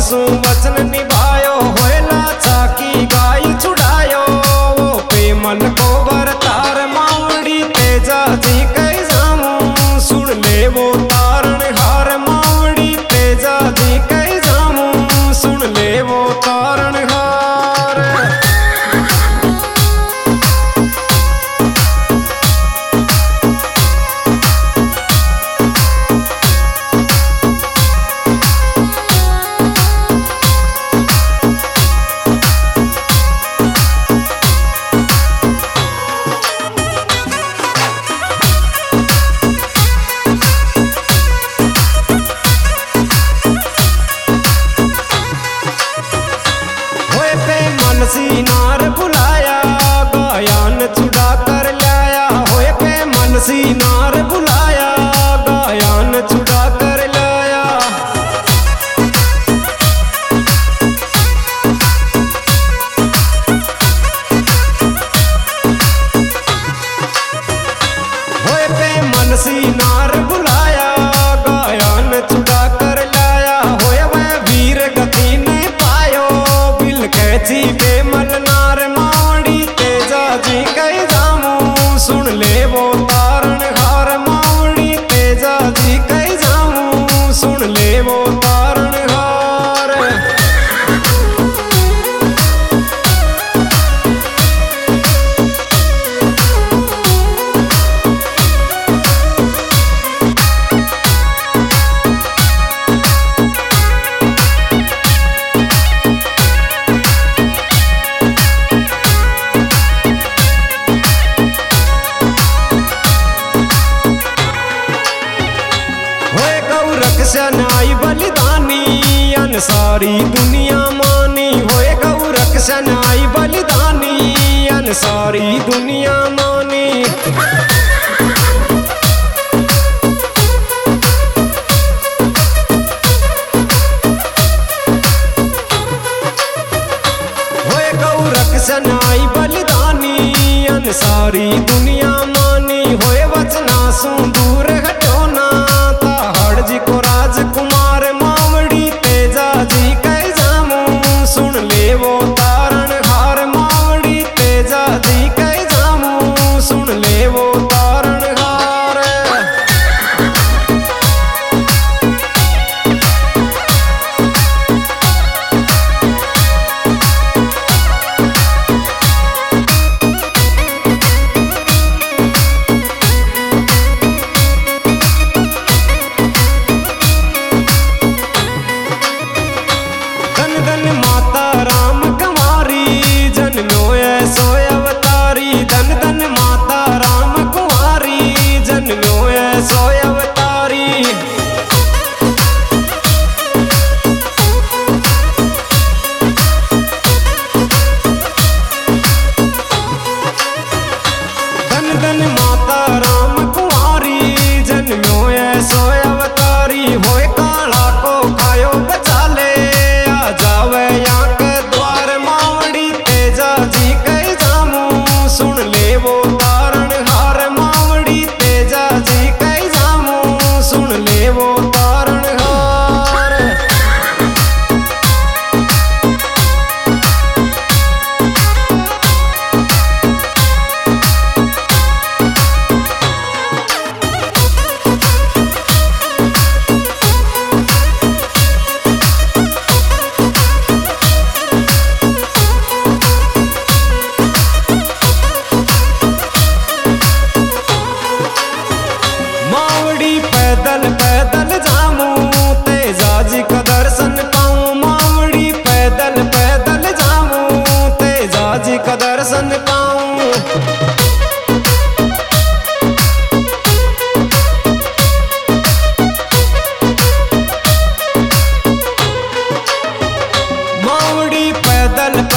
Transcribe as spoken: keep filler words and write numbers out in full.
सू वचन निभायो होएला चाकी गाय छुड़ायो वो पेमल को बरतार मावड़ी तेजा जी कई जामू सुन ले वो तारण हार मावड़ी तेजा जी कई जामू सुन ले वो तारण हार। मनसी नार बुलाया गायन चुड़ा कर लाया होए पे मनसी नार बुलाया गायन चुड़ा कर लाया। होए पे मनसी नार बुलाया गायन चुड़ा कर लाया होए वह वीर गति ने पायो बिल कैची पेमल नार मावड़ी तेजा जी कई जामू सुन ले वो तारण हार मावड़ी तेजा जी कई जामू सुन ले वो तारण हार। रक्षनाई बलिदानी अन सारी दुनिया मानी होए गौ रक्षनाई बलिदानी अन सारी दुनिया मानी। होए गौ रक्षनाई बलिदानी अन सारी दुनिया मानी होए वचना सू दूर हटो ना जी को राजकुमार मावड़ी तेजा जी कई जामू सुन ले वो तारण हार मावड़ी तेजा जी कई जामू सुन ले वो तारण हार। होए काला को खायो बचा ले आ जावे यहाँ के द्वार मावड़ी तेजा जी कई जामू सुन ले वो तारण हार मावड़ी तेजा जी कई जामू सुन ले वो तारण हार। पैदल पैदल जामू तेजा जी का दर्शन पाऊं मावड़ी पैदल पैदल जामू तेजा जी का दर्शन पाऊं। मावड़ी पैदल